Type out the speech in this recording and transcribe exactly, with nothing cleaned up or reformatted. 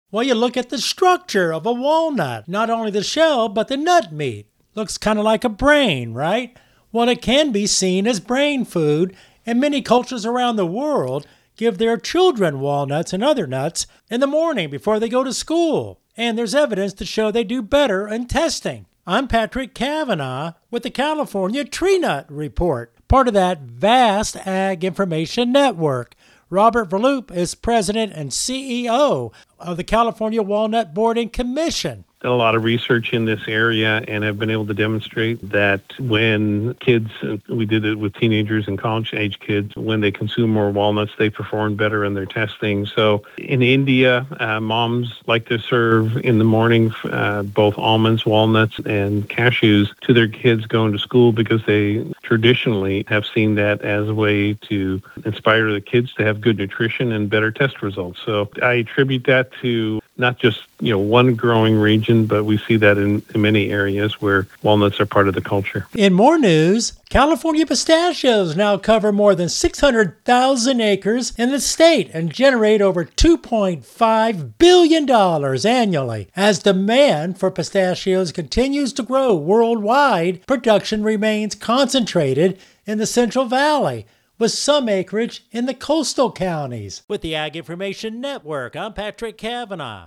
Well, you look at the structure of a walnut, not only the shell, but the nut meat. Looks kind of like a brain, right? Well, it can be seen as brain food, and many cultures around the world give their children walnuts and other nuts in the morning before they go to school. And there's evidence to show they do better in testing. I'm Patrick Cavanaugh with the California Tree Nut Report, part of that vast Ag Information Network. Robert Verloop is president and C E O of the California Walnut Board and Commission. Done a lot of research in this area and have been able to demonstrate that when kids, we did it with teenagers and college-age kids, when they consume more walnuts, they perform better in their testing. So in India, uh, moms like to serve in the morning uh, both almonds, walnuts, and cashews to their kids going to school because they traditionally have seen that as a way to inspire the kids to have good nutrition and better test results. So I attribute that to not just, you know, one growing region, but we see that in, in many areas where walnuts are part of the culture. In more news, California pistachios now cover more than six hundred thousand acres in the state and generate over two point five billion dollars annually. As demand for pistachios continues to grow worldwide, production remains concentrated in the Central Valley, with some acreage in the coastal counties. With the Ag Information Network, I'm Patrick Cavanaugh.